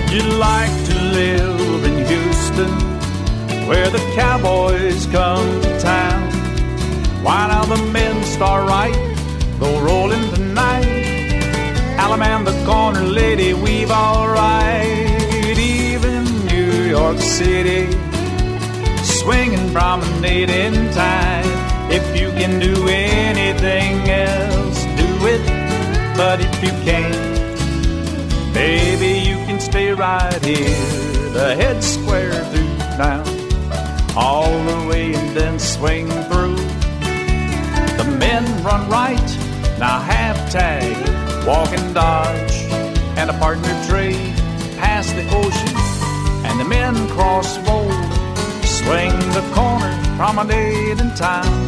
Would you like to live in Houston, where the cowboys come to town? Why now the men start right, go rolling tonight. Alabama corner lady, weave all right. Even New York City, swinging promenade in time. If you can do anything else, do it. But if you can't, baby, you can stay right here. The head square through town, all the way and then swing through. The men run right, now half tag, walk and dodge, and a partner trade past the ocean, and the men cross fold, swing the corner, promenade in time.